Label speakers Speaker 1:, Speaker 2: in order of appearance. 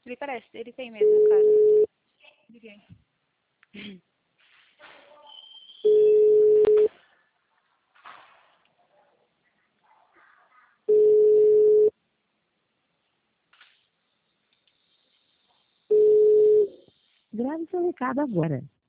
Speaker 1: Ele parece, ele tem mesmo, cara. Liguei.
Speaker 2: Grave seu recado agora.